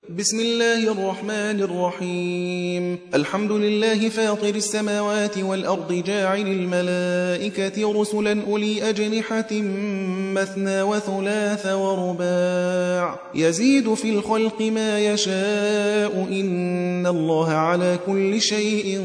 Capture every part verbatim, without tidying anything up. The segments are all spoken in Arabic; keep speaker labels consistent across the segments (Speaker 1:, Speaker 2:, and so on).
Speaker 1: بسم الله الرحمن الرحيم. الحمد لله فاطر السماوات والأرض جاعل الملائكة رسلا أولي أجنحة مثنى وثلاث ورباع يزيد في الخلق ما يشاء إن الله على كل شيء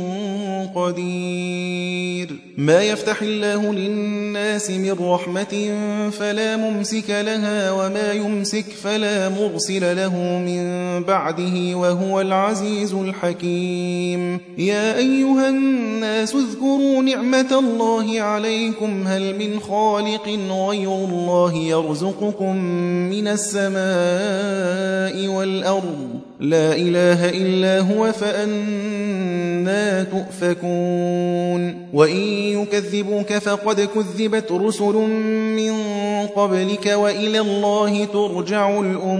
Speaker 1: قدير. ما يفتح الله للناس من رحمة فلا ممسك لها وما يمسك فلا مرسل له من بعده وهو العزيز الحكيم. يا أيها الناس اذكروا نعمة الله عليكم هل من خالق غير الله يرزقكم من السماء والأرض لا إله إلا هو فأنى تؤفكون. وإن يكذبوك فقد كذبت رسل من قبلك وإلى الله ترجع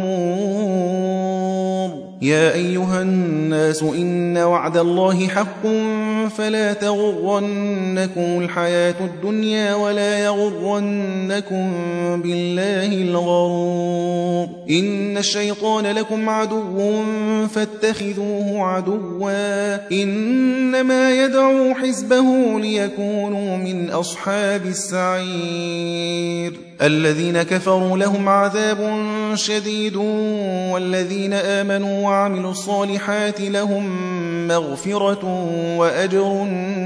Speaker 1: الأمور. يا أيها الناس إن وعد الله حق فلا تغرنكم الحياة الدنيا ولا يغرنكم بالله الغرور. إن الشيطان لكم عدو فاتخذوه عدوا إنما يدعو حزبه ليكونوا من أصحاب السعير. الذين كفروا لهم عذاب شديد والذين آمنوا وعملوا الصالحات لهم مغفرة وأجر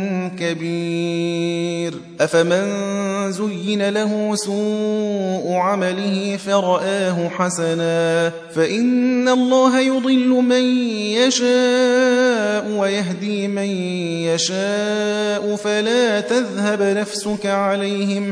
Speaker 1: كبير. أفمن زين له سوء عمله فرآه حسنا فإن الله يضل من يشاء ويهدي من يشاء فلا تذهب نفسك عليهم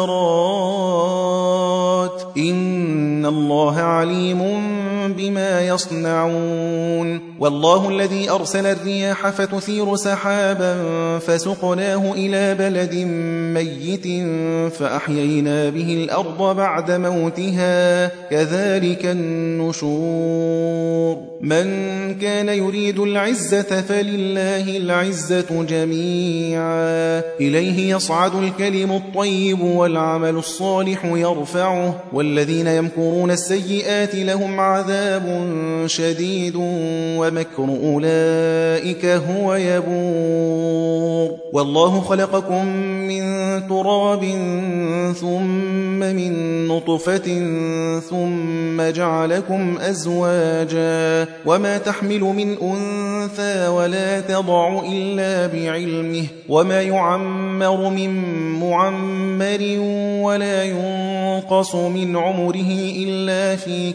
Speaker 1: حسرات إن الله عليم بما يصنعون. والله الذي أرسل الرياح فتثير سحابا فسقناه إلى بلد ميت فأحيينا به الأرض بعد موتها كذلك النشور. من كان يريد العزة فلله العزة جميعا إليه يصعد الكلم الطيب والعمل الصالح يرفعه والذين يمكرون السيئات لهم عذاب شديد ومكر أولئك هو يبور. والله خلقكم من تراب ثم من نطفة ثم جعلكم أزواجا وما تحمل من أنثى ولا تضع إلا بعلمه وما يعمر من معمر ولا ينقص من عمره إلا في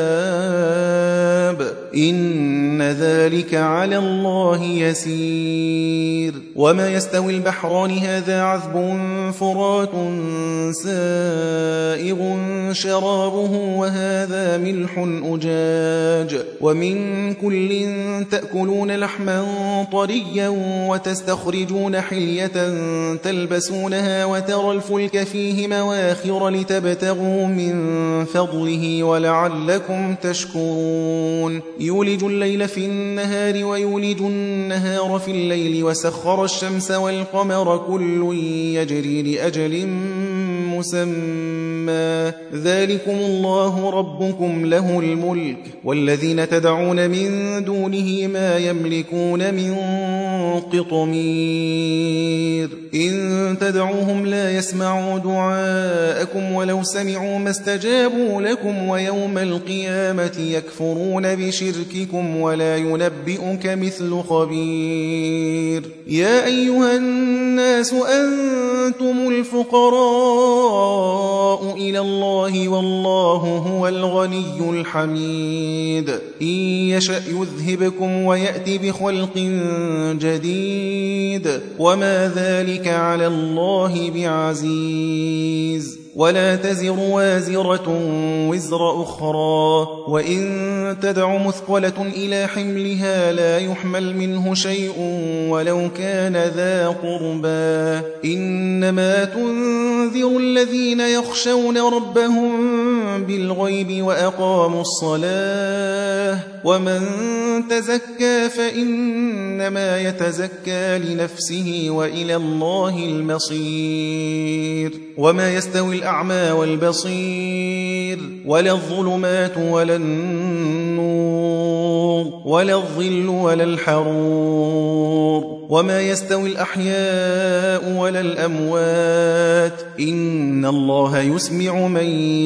Speaker 1: كتاب إن ذلك على الله يسير. وما يستوي البحران هذا عذب فرات سائغ شرابه وهذا ملح أجاج ومن كل تأكلون لحما طريا وتستخرجون حلية تلبسونها وترى الفلك فيه مواخر لتبتغوا من فضله ولعلكم تشكرون. يولج الليل في النهار ويولج النهار في الليل وسخر الشمس والقمر كل يجري لأجل مسمى ذلكم الله ربكم له الملك والذين تدعون من دونه ما يملكون من قطمير. إن تدعوهم لا يسمعوا دعاءكم ولو سمعوا ما استجابوا لكم ويوم القيامة يكفرون بشرككم ولا ينبئك مثل خبير. يا أيها الناس أنتم الفقراء إلى الله والله هو الغني الحميد. إن يشأ يذهبكم ويأتي بخلق جديد وما ذلك على الله بعزيز. ولا تزر وازرة وزر أخرى وإن تدع مثقلة إلى حملها لا يحمل منه شيء ولو كان ذا قربى إنما تنذر الذين يخشون ربهم بالغيب وأقاموا الصلاة ومن تزكى فإنما يتزكى لنفسه وإلى الله المصير. وما يستوي الأعمى والبصير ولا الظلمات ولا النور ولا الظل ولا الحرور وما يستوي الأحياء ولا الأموات إن الله يسمع من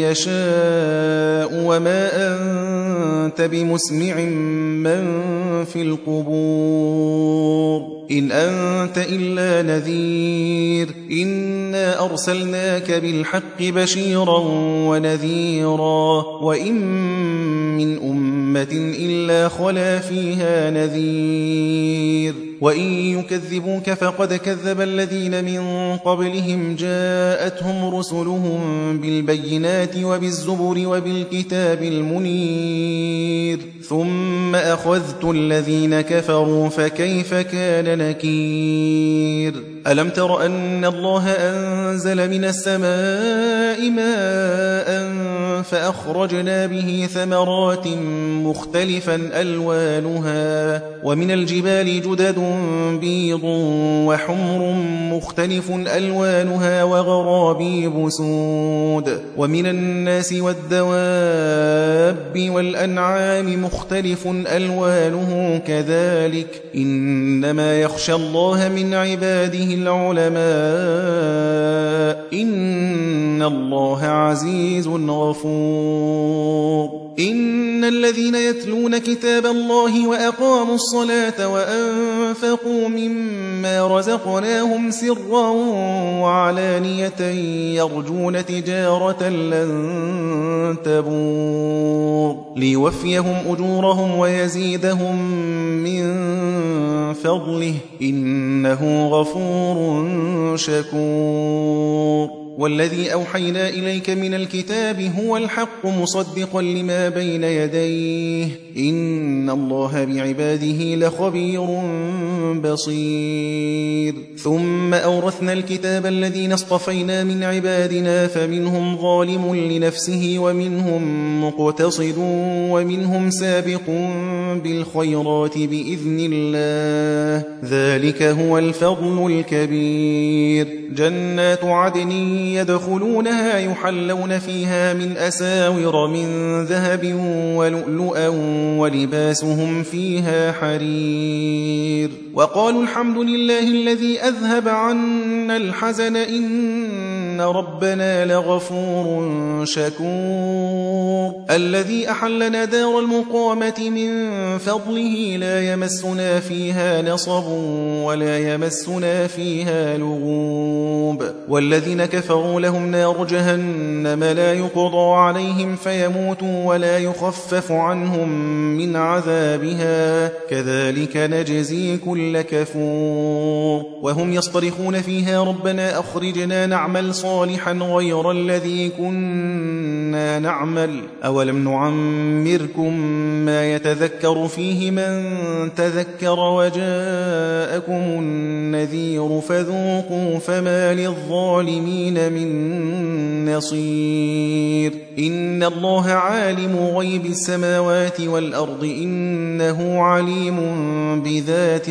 Speaker 1: يشاء وما أنت بمسمع من في القبور إن أنت إلا نذير إنا أرسلناك بالحق بشيرا ونذيرا وإن من أمة إلا خلا فيها نذير وإن يكذبوك فقد كذب الذين من قبلهم جاءتهم رسلهم بالبينات وبالزبر وبالكتاب المنير ثم أخذت الذين كفروا فكيف كان نكير ألم تر أن الله أنزل من السماء ماء فأخرجنا به ثمرات مختلفا ألوانها ومن الجبال جدد بيض وحمر مختلف ألوانها وغرابيب سود ومن الناس والدواب والأنعام مختلف ألوانه كذلك إنما يخشى الله من عباده العلماء إن الله عزيز غفور إن الذين يتلون كتاب الله وأقاموا الصلاة وأنفقوا مما رزقناهم سرا وعلانية يرجون تجارة لن تبور ليوفيهم أجورهم ويزيدهم من فضله إنه غفور شكور والذي أوحينا إليك من الكتاب هو الحق مصدقا لما بين يديه إن الله بعباده لخبير بصير ثم أورثنا الكتاب الذين اصطفينا من عبادنا فمنهم ظالم لنفسه ومنهم مقتصد ومنهم سابق بالخيرات بإذن الله ذلك هو الفضل الكبير جنات عدن يدخلونها يحلون فيها من أساور من ذهب ولؤلؤا ولباسهم فيها حرير وقالوا الحمد لله الذي أذهب عنا الحزن إن ربنا لغفور شكور الذي أحلنا دار المقامة من فضله لا يمسنا فيها نصب ولا يمسنا فيها لغوب والذين كفروا لهم نار جهنم لا يقضى عليهم فيموتوا ولا يخفف عنهم من عذابها كذلك نجزي كل كفور وهم يصطرخون فيها ربنا أخرجنا نعمل صالحا غير الذي كنا نعمل أولم نعمركم ما يتذكر فيه من تذكر وجاءكم النذير فذوقوا فما للظالمين من نصير إن الله عالم غيب السماوات والأرض إنه عليم بذات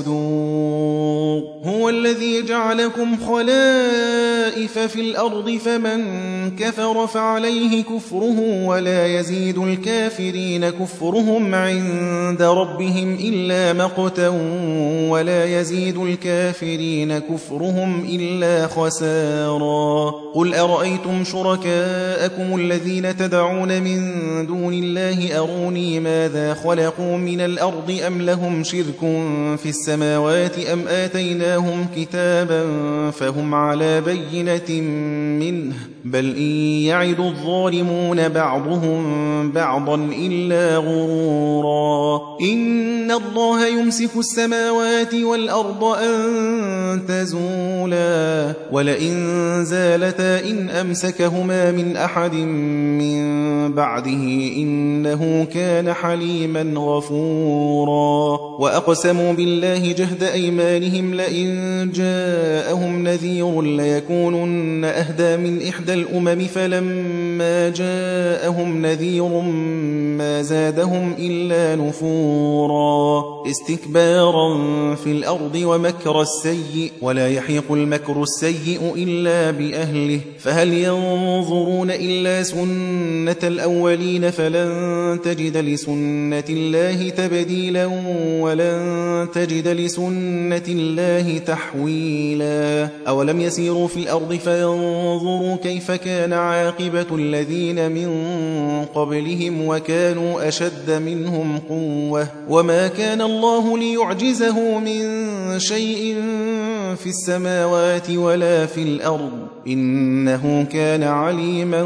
Speaker 1: الصدور هو الذي جعلكم خلائف في الأرض فمن كفر فعليه كفره ولا يزيد الكافرين كفرهم عند ربهم إلا مقتا ولا يزيد الكافرين كفرهم إلا خسارا قل أرأيتم شركاءكم الذين تدعون من دون الله أروني ماذا خلقوا من الأرض أم لهم شرك في السماوات أم آتيناهم كتابا فهم على بينة منه بل إن يعد الظالمون بعضهم بعضا إلا غرورا إن الله يمسك السماوات والأرض أن تزولا ولئن زالتا إن أمسكهما من أحد من بعده إنه كان حليما غفورا وأقسموا بالله جهد أيمانهم لئن جاءهم نذير ليكونن أهدى من إحدى الأمم فلما فلما جاءهم نذير ما زادهم إلا نفورا استكبارا في الأرض ومكر السيء ولا يحيق المكر السيء إلا بأهله فهل ينظرون إلا سنة الأولين فلن تجد لسنة الله تبديلا ولن تجد لسنة الله تحويلا أولم يسيروا في الأرض فينظروا كيف كان عاقبة الذين من قبلهم وكانوا أشد منهم قوة وما كان الله ليعجزه من شيء في السماوات ولا في الأرض إنه كان عليما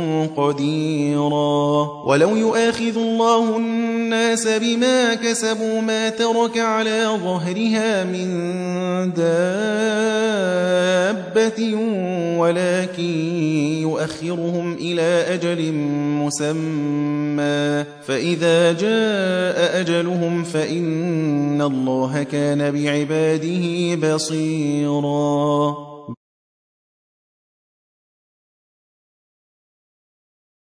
Speaker 1: قديرا ولو يؤاخذ الله الناس بما كسبوا ما ترك على ظهرها من دابة ولكن يؤخرهم إلى أجل مسمى فإذا جاء أجلهم فإن الله كان بعباده بصيرا